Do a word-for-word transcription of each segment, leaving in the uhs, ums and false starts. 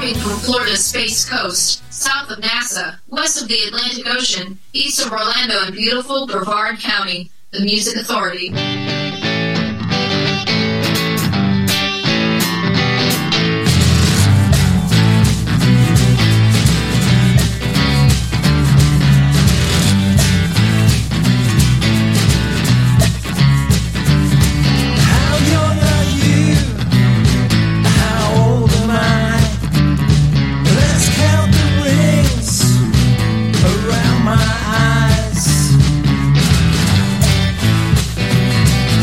Surfing from Florida's Space Coast, south of NASA, west of the Atlantic Ocean, east of Orlando and beautiful Brevard County, the Music Authority. Around my eyes,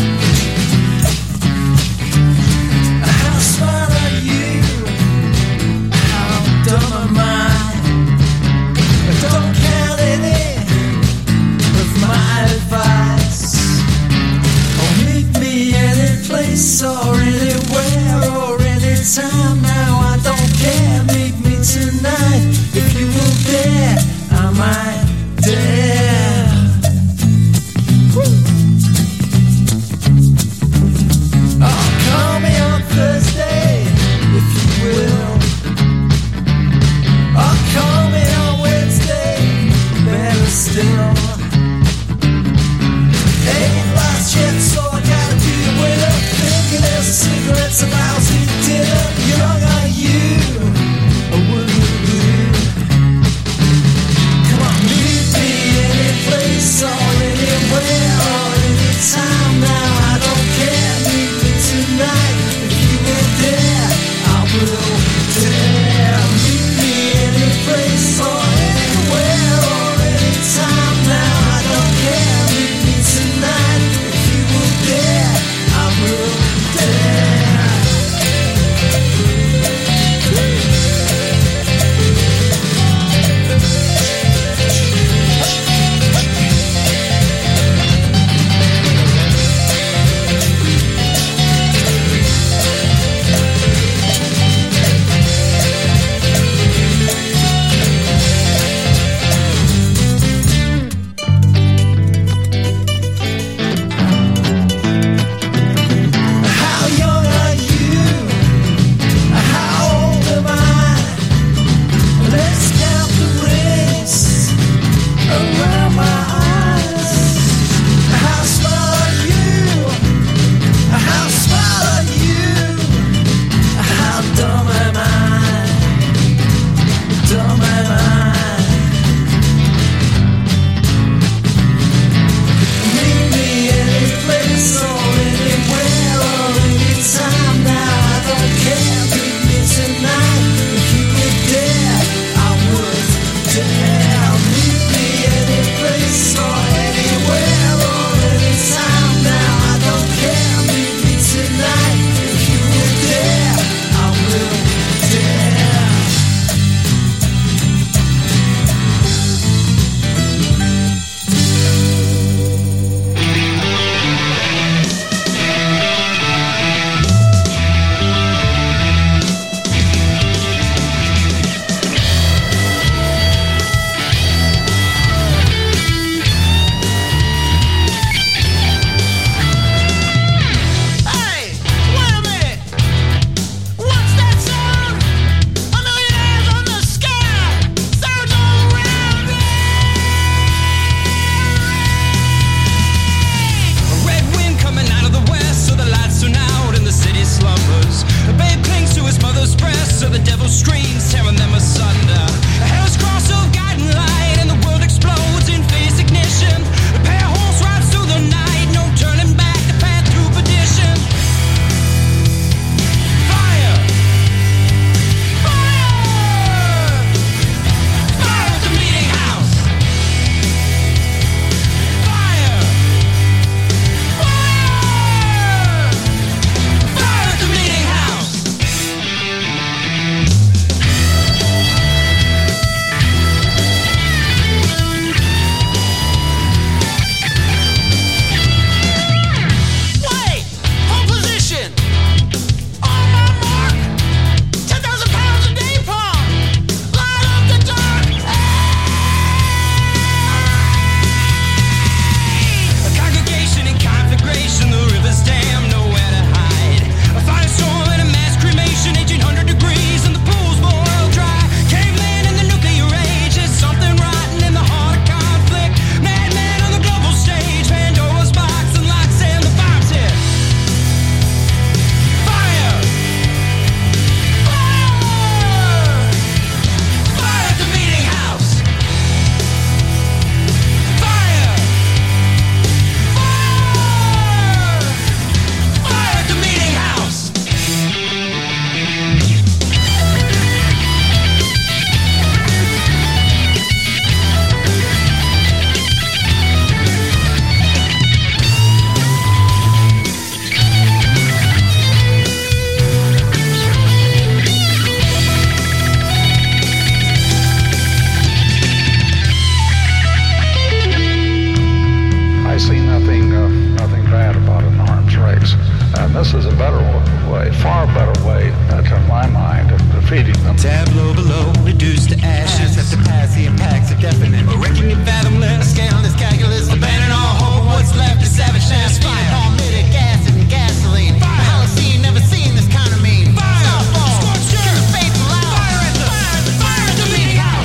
Tableau below, reduced to ashes after passing impacts are definite. A reckoning fathomless, scaleless calculus, abandon all hope. What's left is savageness. Fire, palmitic acid and gasoline. Fire, Holocene, never seen this kind of mean. Fire, softball, scorched earth, faith loud. Fire at the, fire at the, fire at the meeting house.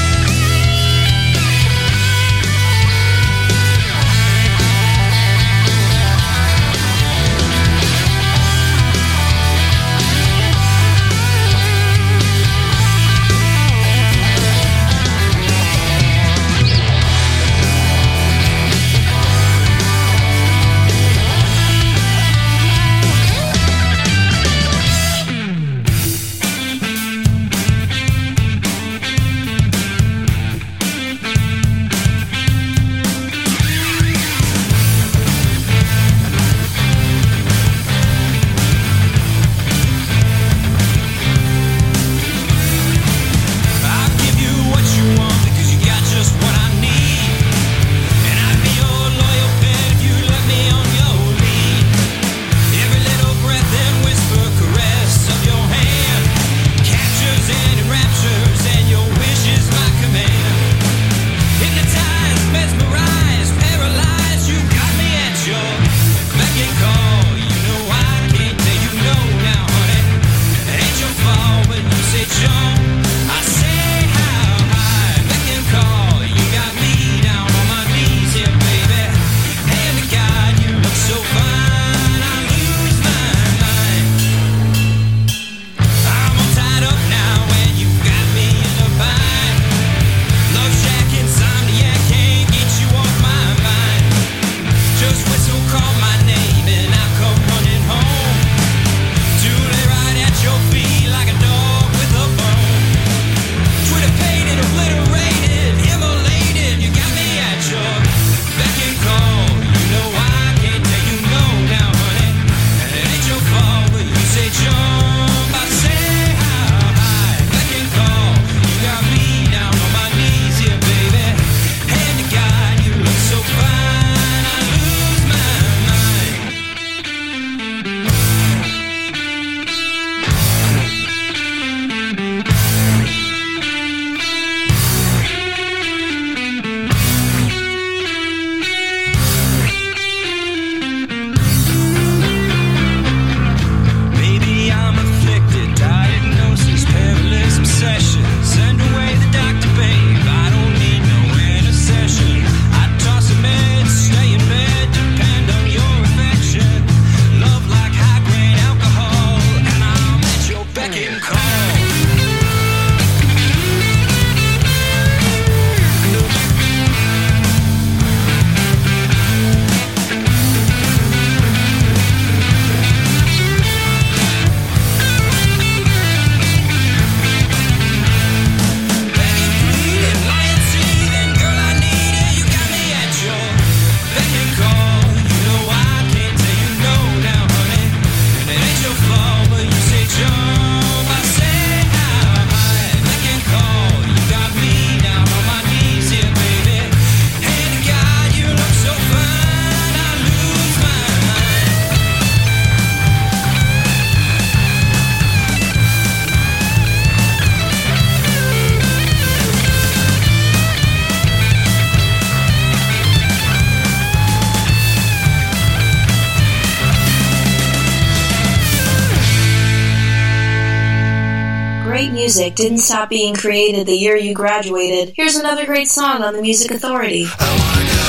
Music didn't stop being created the year you graduated. Here's another great song on the Music Authority. I wanna go.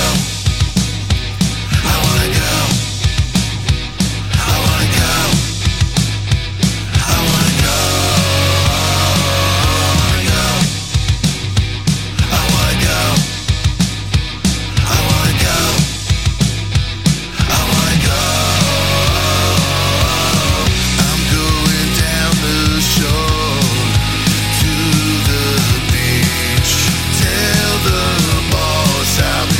I wanna go. I wanna go. I wanna go. I wanna go. I wanna go. I wanna go. I'm going down the shore. Tell the boss I'm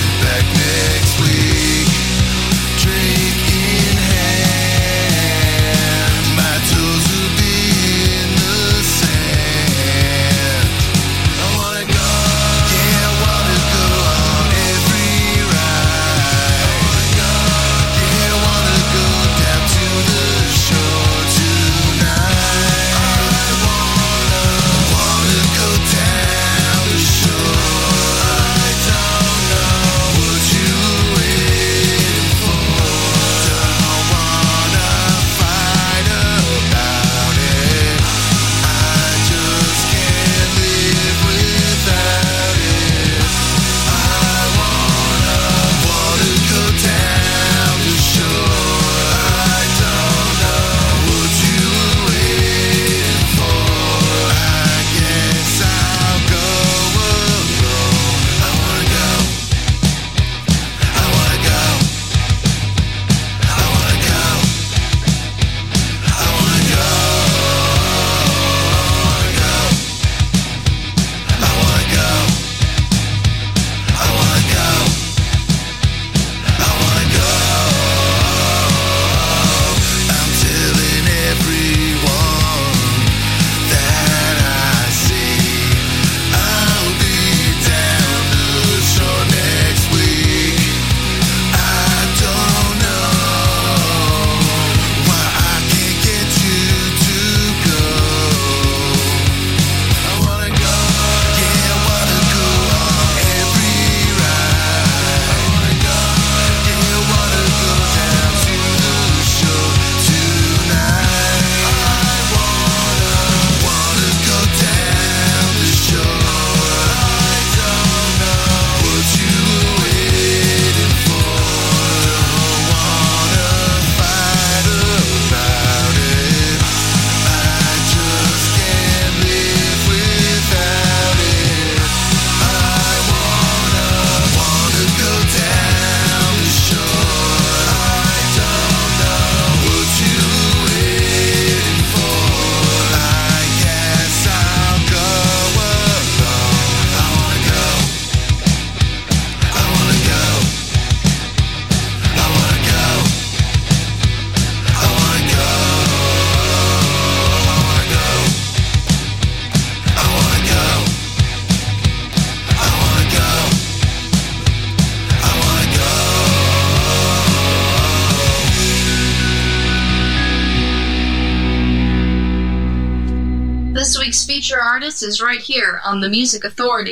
feature artist is right here on The Music Authority.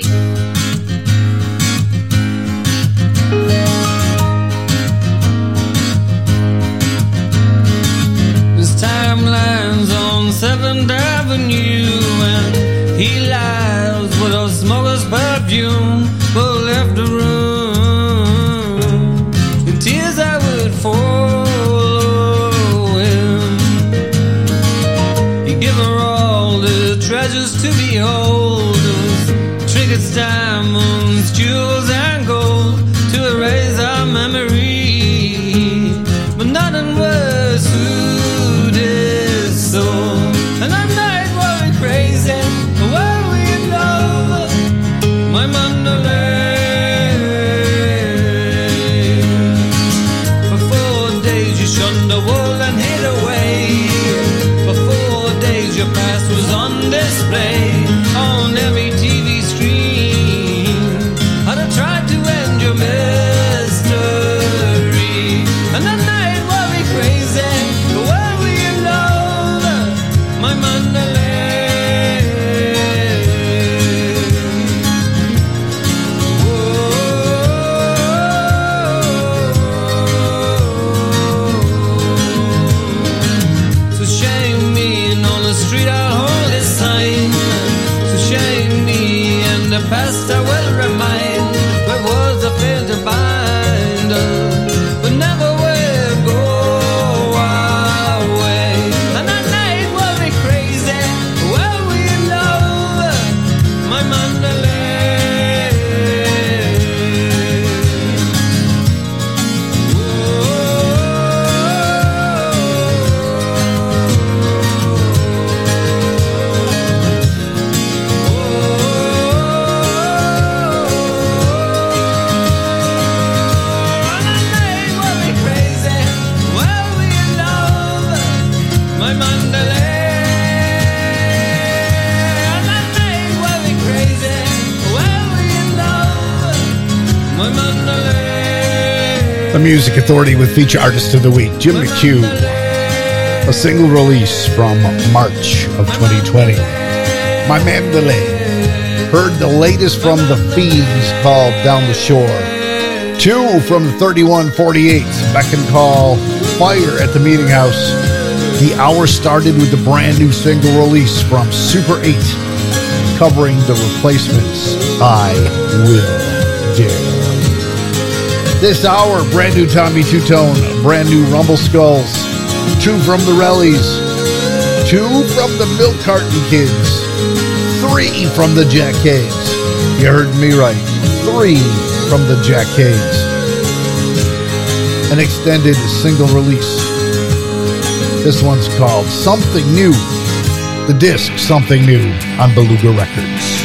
His timeline's on seventh Avenue, and he lies with a smoker's perfume, but left the room. In tears I would follow him. He'd give her all the treasures to behold, trinkets, diamonds, jewels, and gold, to erase our memory, but nothing was suited his soul. And at night while we're crazy, while we in love, my Mandalay. For four days you shunned the world and hid away. For four days your past was on display on every T V screen. I'd have tried to end your mystery. And at night while we crazy, while we in love, my Mandalay. So shame me, and on the street I'll hold this sign. So shame me, and the past I will remind. Where was the fear to bind us, but never will go away. And at night we'll be crazy, while we in love, my Mandalay. And at night we'll be crazy, while we in love, my Mandalay. And at night we'll be crazy, while we in love, my Mandalay. The Music Authority with feature artist of the week, Jim McHugh. A single release from March of twenty twenty. My Mandalay. Heard the latest from the Fiends called Down the Shore. Two from the thirty-one forty-eight, Beck and Call, Fire at the Meeting House. The hour started with the brand new single release from Super eight, covering the Replacements, I Will Dare. This hour, brand new Tommy Two-Tone, brand new Rumble Skulls, two from the Rellies, two from the Milk Carton Kids, three from the Jack Caves. You heard me right, three from the Jack Caves. An extended single release. This one's called Something New. The disc, Something New, on Beluga Records.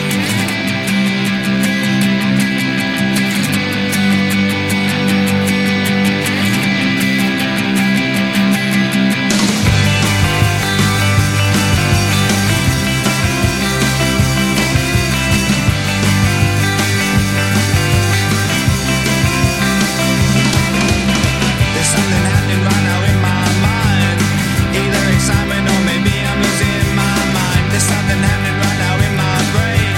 There's something happening right now in my mind. Either excitement or maybe I'm losing my mind. There's something happening right now in my brain.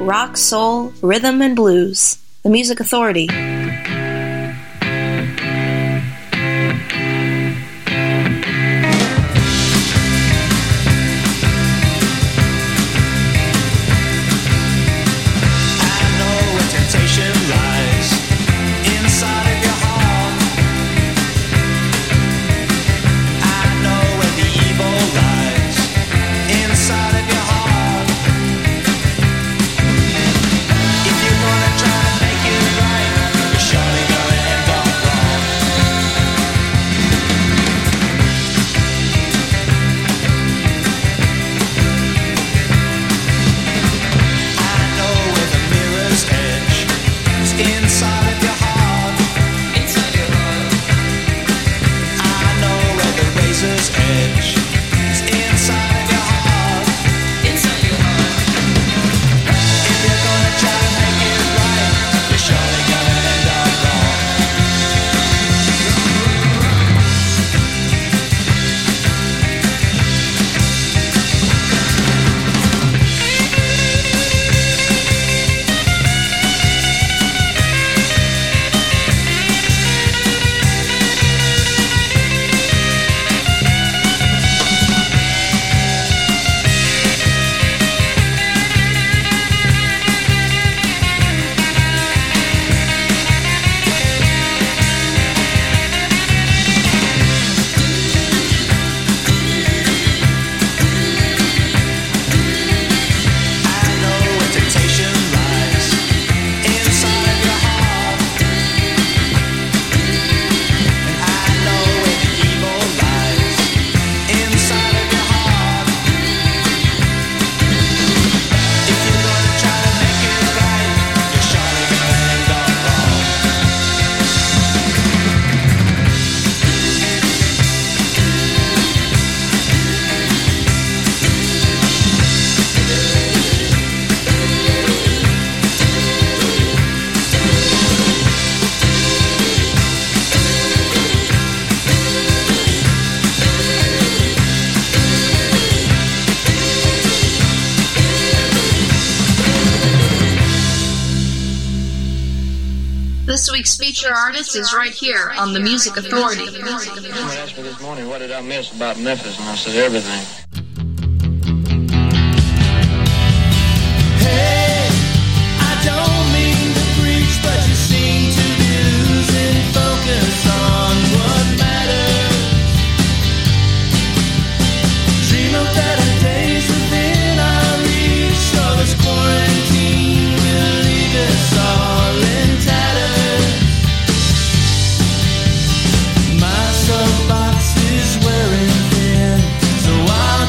rock, soul, rhythm, and blues. The Music Authority. This week's feature artist is right here on The Music Authority. Someone asked me this morning, what did I miss about Memphis? And I said, everything. Hey, I don't mean to preach, but you seem to be losing focus on what matters. Dream of better days within our reach, so this quarantine will leave us all in tatters. My soapbox is wearing thin, so I'll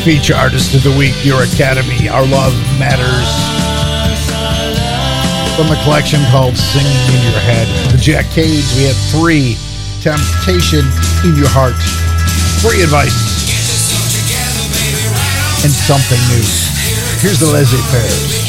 Feature Artist of the Week, Your Academy, Our Love Matters, from a collection called Singing in Your Head. The Jack Cades, we had Three, Temptation in Your Heart, Free Advice, and Something New. Here's the Laissez-Faire.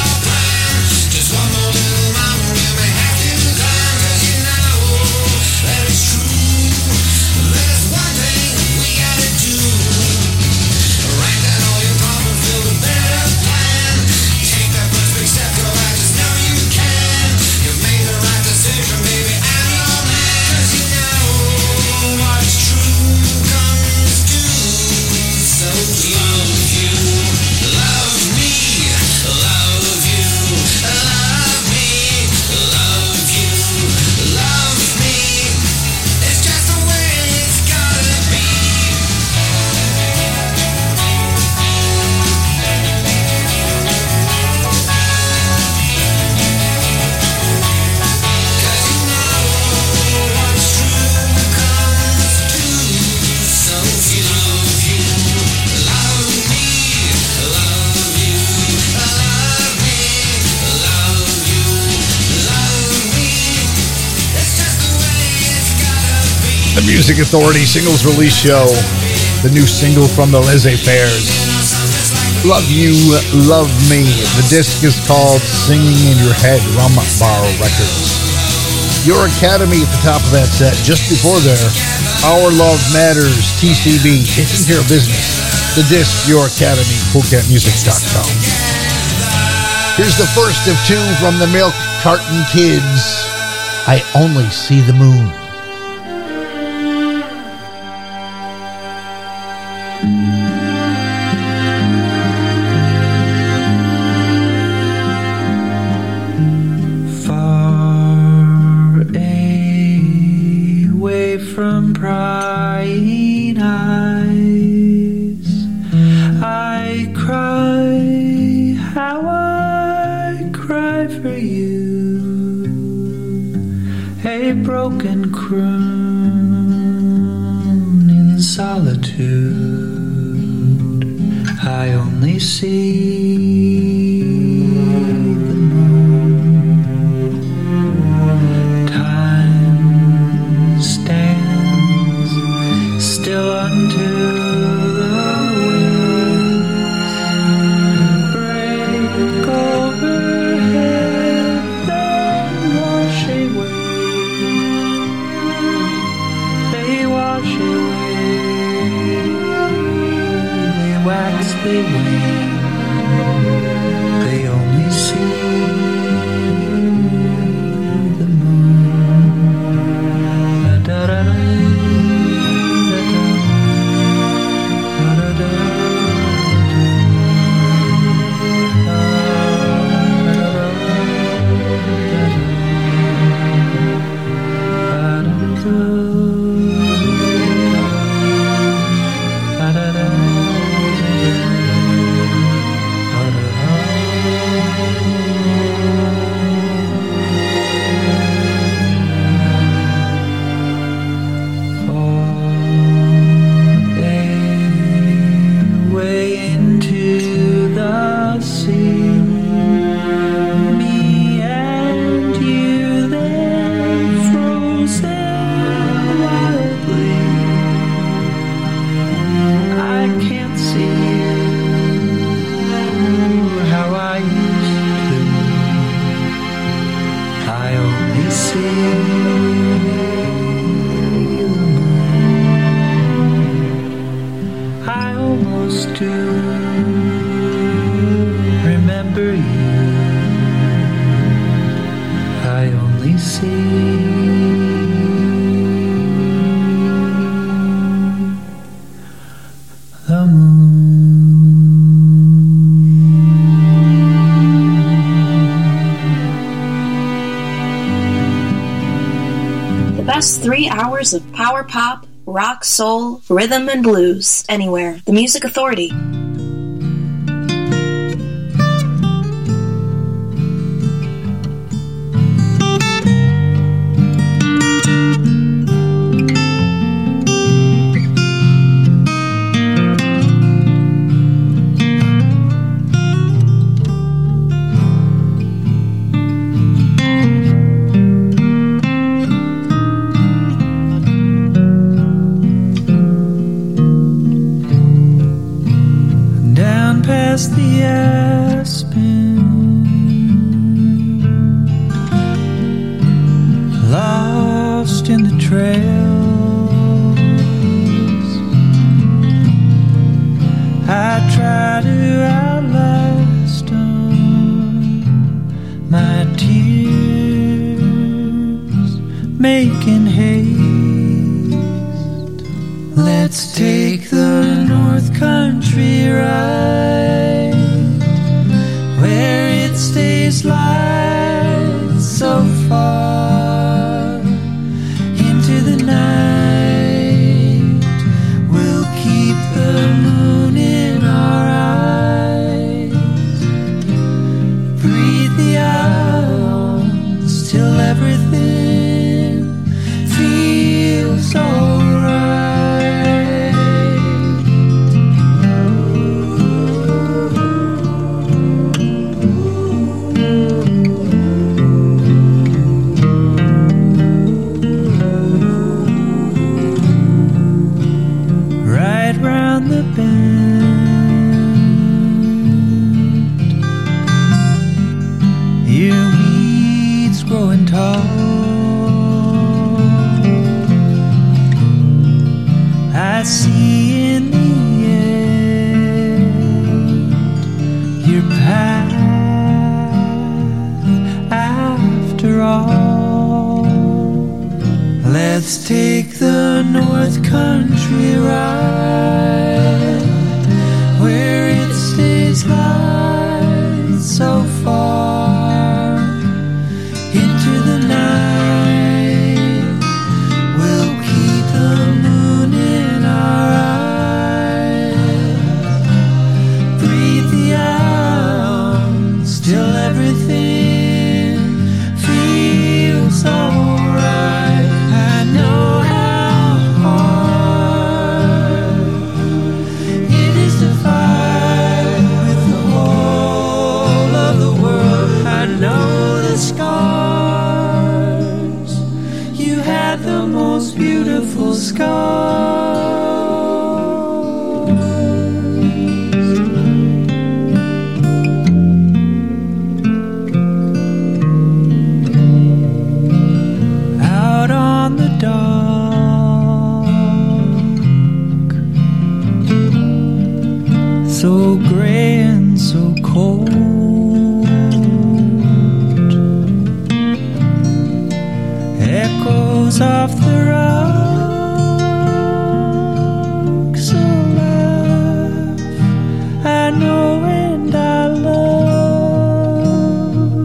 The Music Authority Singles Release Show, the new single from the Laissez-Faires, Love You, Love Me. The disc is called Singing in Your Head, Rum Bar Records. Your Academy at the top of that set. Just before there, Our Love Matters, T C B, taking care of business. The disc, Your Academy, cool cat music dot com. Here's the first of two from the Milk Carton Kids, I Only See the Moon. From prying eyes, I cry how I cry for you, a broken croon in solitude. I only see the moon. Time stands still until the waves break overhead, then wash away. They wash away. They wax, they wane. They only see the moon. Da da da. Three hours of power pop, rock, soul, rhythm, and blues. Anywhere. The Music Authority. the aspen, lost in the trails. I try to outlast them, my tears making haste. Let's take the North Country ride, where it stays light so far into the night. We'll keep the moon in our eyes, breathe the ions till everything feels alright. The bend, your weeds growing tall. I see in the end your path after all. Let's take the North Country ride, where it stays light so far into the night. We'll keep the moon in our eyes, breathe the ions till everything feels alright. I know how hard it is to fight with the whole of the world. I know the scars. You had the most beautiful scars. Out on the dock, so gray and so cold, echoes off the rocks alive. I know and I love.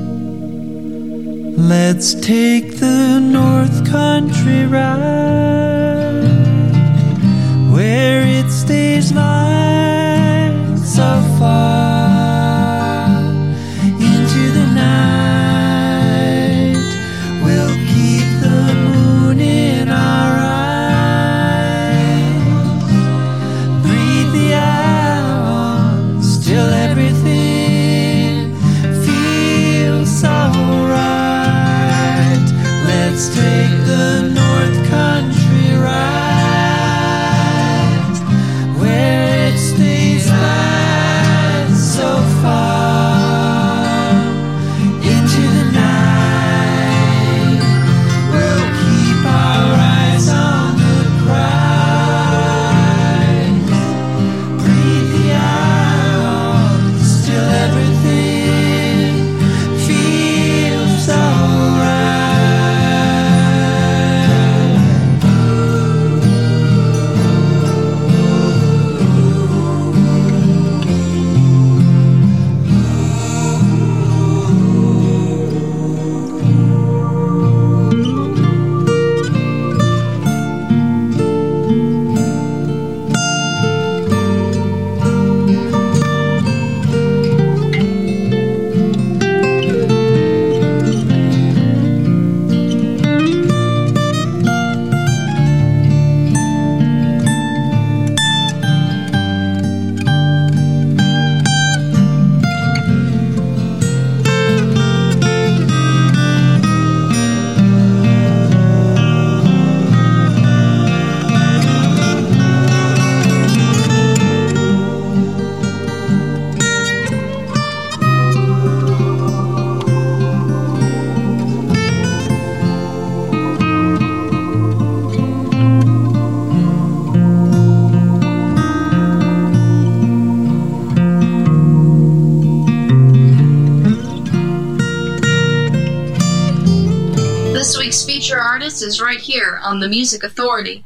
Let's take the North Country ride, where it stays light so far into the night. We'll keep the moon in our eyes, breathe the ions till everything feels alright. Let's take the North Country ride, where it stays light This week's feature artist is right here on The Music Authority.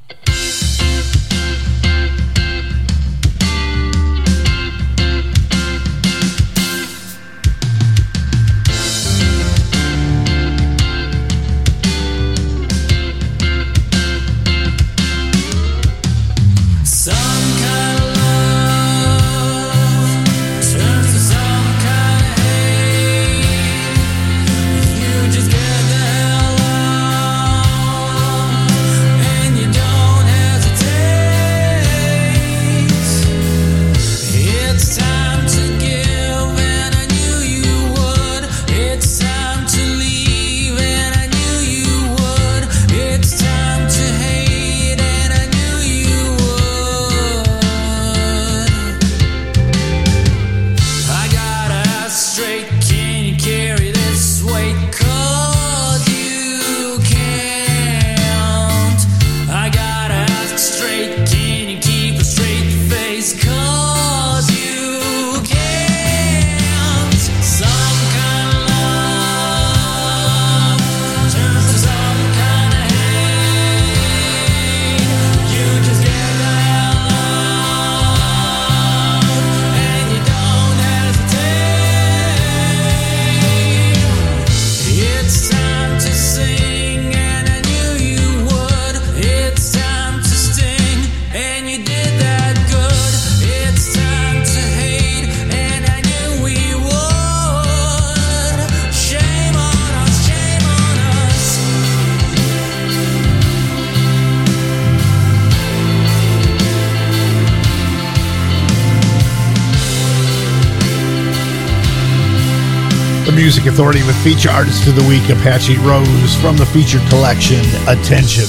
Music Authority with feature artist of the week, Apache Rose, from the feature collection, Attention,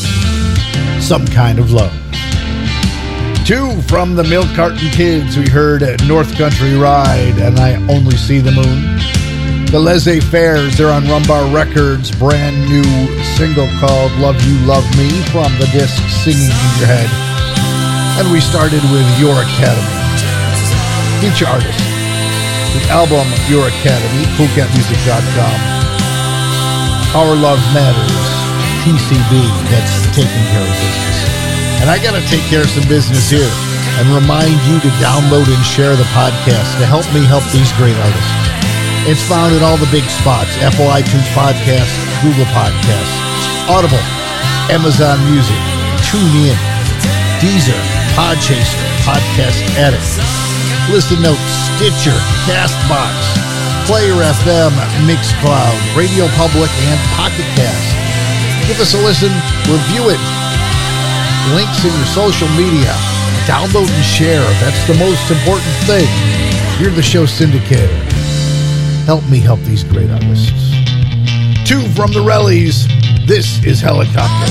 Some Kind of Love. Two from the Milk Carton Kids, we heard North Country Ride and I Only See the Moon. The Laissez-Fairs, they're on Rumbar Records, brand new single called Love You, Love Me from the disc Singing in Your Head. And we started with Your Academy, feature artist. The album Your Academy, cool cat music dot com. Our Love Matters, T C B, that's taking care of business. And I got to take care of some business here and remind you to download and share the podcast to help me help these great artists. It's found in all the big spots: Apple iTunes Podcasts, Google Podcasts, Audible, Amazon Music, TuneIn, Deezer, Podchaser, Podcast Addict, Listen Notes, Stitcher, CastBox, Player F M, Mixcloud, Radio Public, and Pocket Cast. Give us a listen, review it. Links in your social media. Download and share. That's the most important thing. You're the show syndicator. Help me help these great artists. Two from the Rellies. This is Helicopter.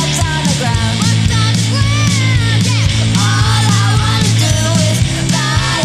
All I wanna do is fly.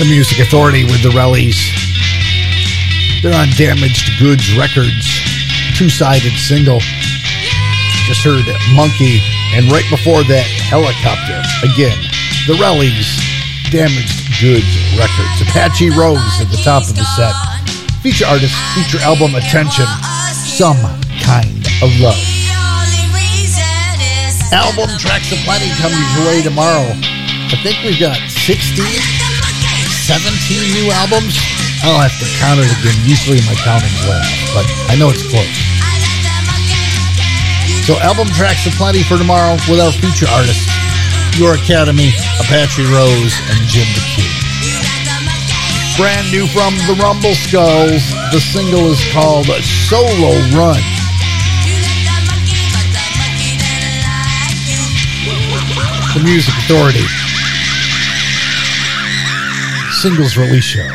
The Music Authority with the Rellies. They're on Damaged Goods Records, two-sided single. Just heard Monkey, and right before that, Helicopter. Again, the Rellies, Damaged Goods Records. Apache Rose at the top of the set. Feature artist, feature album, Attention, Some Kind of Love. Album Tracks Aplenty coming your way tomorrow. I think we've got sixteen, seventeen new albums. I'll have to count it again. Usually my counting's less, but I know it's close. So album Tracks Aplenty for tomorrow with our feature artists, Your Academy, Apache Rose, and Jim McHugh. Brand new from the Rumble Skulls. The single is called Solo Run. The Music Authority Singles Release Show.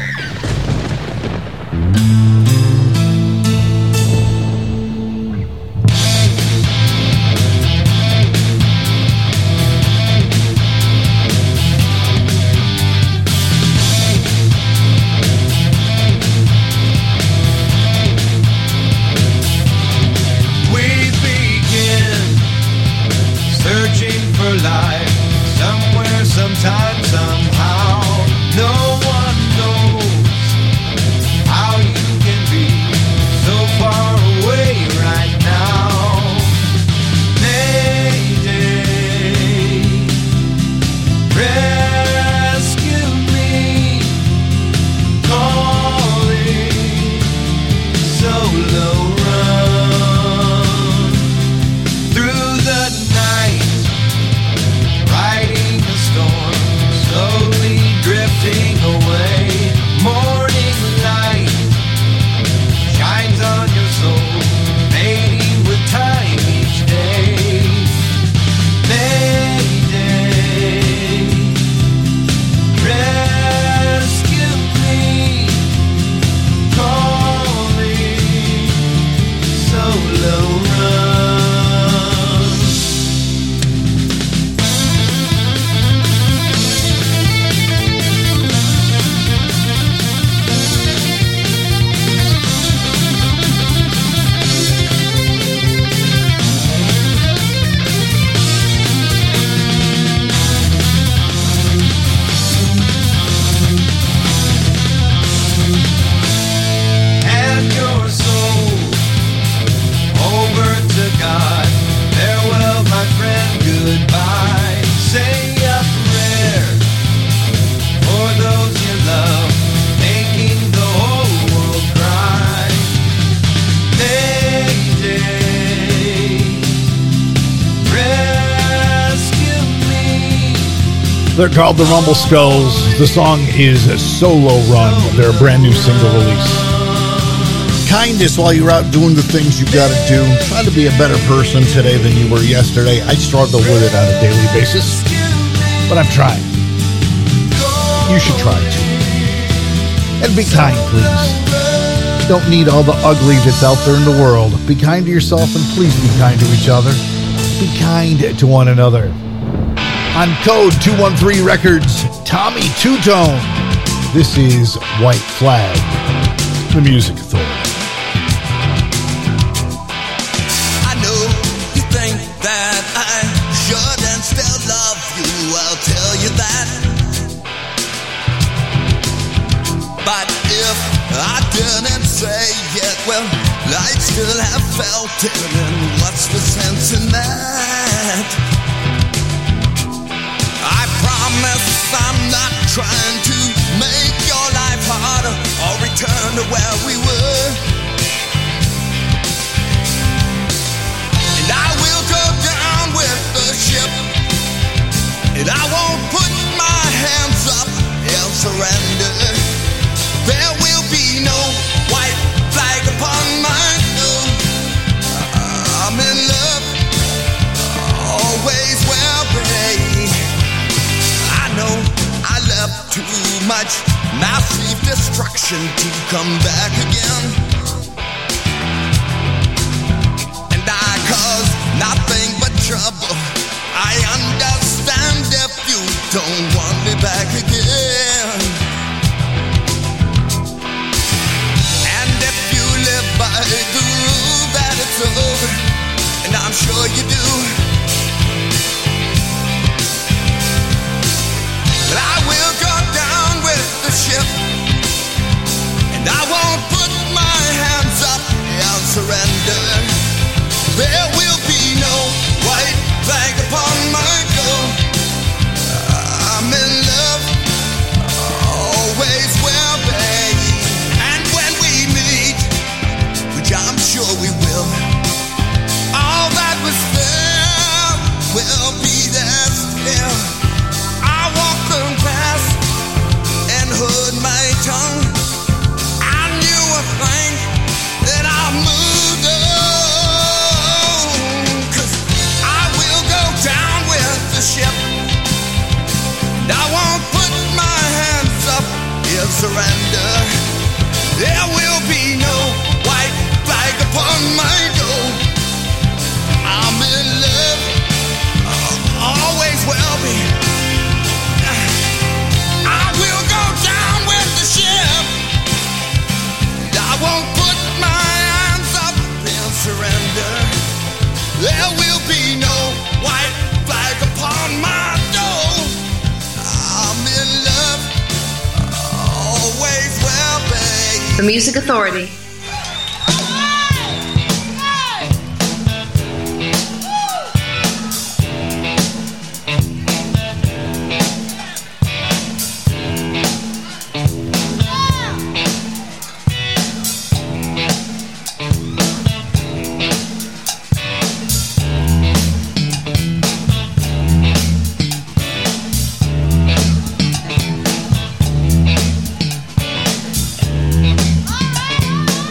Sometime, somehow, no one knows how you can be so far away right now. Mayday, rescue me, calling, solo run through the night, riding the storm, slowly drifting away. Morning light shines on your soul, fading with time each day. Mayday, rescue me, calling, solo run. God, farewell, my friend, goodbye. Say a prayer for those you love, making the whole world cry. Mayday, rescue me. They're called the Rumble Skulls. The song is Solo Run. They're a brand new single release. Kindness while you're out doing the things you got to do. Try to be a better person today than you were yesterday. I struggle with it on a daily basis, but I'm trying. You should try too. And be kind, please. Don't need all the ugly that's out there in the world. Be kind to yourself and please be kind to each other. Be kind to one another. On Code two one three Records, Tommy Two-Tone. This is White Flag, the Music Authority. That I should and still love you, I'll tell you that. But if I didn't say it, well, I'd still have felt it, and what's the sense in that? I promise I'm not trying to make your life harder or return to where we were. And I will go down with the ship, and I won't put my hands up and surrender. There will be no white flag upon my door. I'm in love, always will be. I know I left too much massive destruction to come back again. And I caused nothing but trouble. I understand if you don't want me back again. I'm sure you do. But I will go down with the ship, and I won't put my hands up and surrender. There will be no white flag upon my door. I'm in love, always will be. And when we meet, which I'm sure we will, all that was there will be there still. I walked the path and heard my tongue. I knew a thing that I moved on. 'Cause I will go down with the ship, and I won't put my hands up in surrender. There will be no white flag upon my door. I'm in love, always will be. I will go down with the ship, and I won't put my hands up in surrender. There will be no white flag upon my door. I'm in love, always will be. The Music Authority. All right.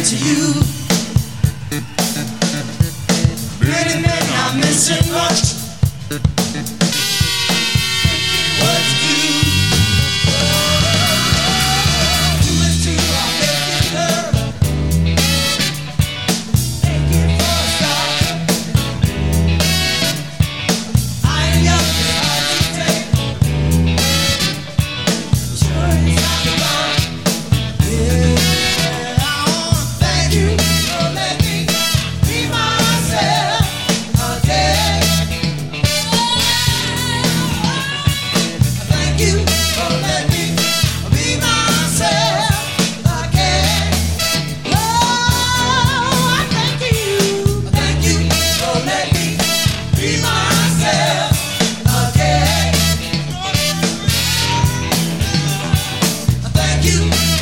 to you. Many men are missing much. What's due? Too much to our making love. Take it for a start. I am young, it's hard to take. Sure, it's not the wrong. Yeah, I wanna thank you for letting me be myself again. Thank you for letting me be myself again. Oh, I thank you, thank you for letting me be myself again. Thank you.